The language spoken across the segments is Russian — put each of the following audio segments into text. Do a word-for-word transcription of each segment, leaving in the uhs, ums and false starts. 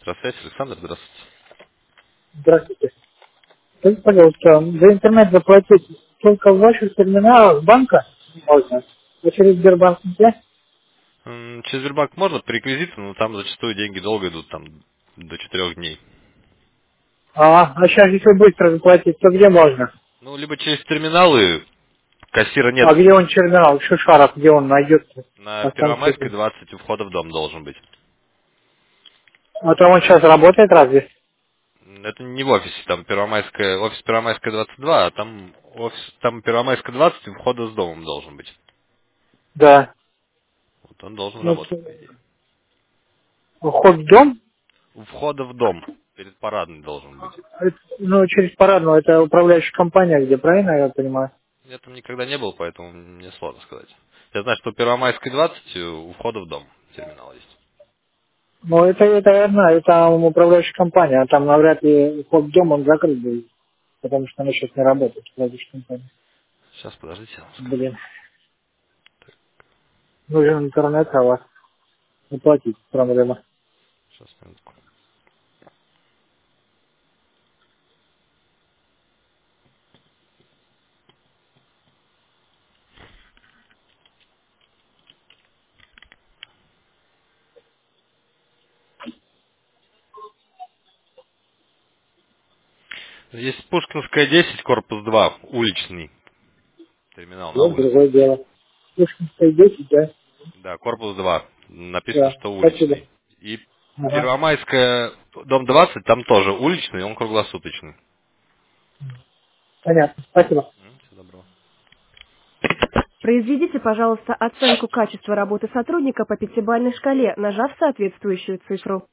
Здравствуйте, Александр, здравствуйте. Здравствуйте. Скажите, пожалуйста, за интернет заплатить только в ваших терминалах банка можно, а через Сбербанк нельзя? М, Через Сбербанк можно по реквизитам, но там зачастую деньги долго идут, там до четырех дней. А, а сейчас, если быстро заплатить, то где можно? Ну, либо через терминалы, кассира нет. А где он терминал? Шишаров, где он найдется? На На станции. Первомайской двадцать у входа в дом должен быть. А там он сейчас работает разве? М, Это не в офисе, там Первомайская, офис Первомайская двадцать два, а там офис, там Первомайская двадцать у входа с домом должен быть. Да. Вот он должен Ну, работать, по идее. вход в дом, У входа в дом, перед парадной должен быть. это, ну, через парадную, это управляющая компания, где, правильно я понимаю? Я там никогда не был, поэтому мне сложно сказать. Я знаю, что у Первомайской двадцать у входа в дом терминал есть. Ну, это, это одна, это там управляющая компания, а там навряд ли вход в дом, он закрыт будет, потому что она сейчас не работает, управляющая компания. Сейчас, подождите, я вам скажу. Блин. Нужен интернет, а вас не платить, проблема. Сейчас, минутку. Есть Пушкинская десять, корпус два, уличный терминал на Вот улице. другое дело. Пушкинская десять, да? Да, корпус два. Написано, Да, что спасибо. уличный. И Ага, Первомайская, дом двадцать, там тоже уличный, он круглосуточный. понятно, спасибо. М, Всего доброго. Произведите, пожалуйста, оценку качества работы сотрудника по пятибалльной шкале, нажав соответствующую цифру.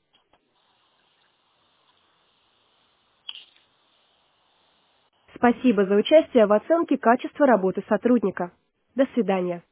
Спасибо за участие в оценке качества работы сотрудника. До свидания.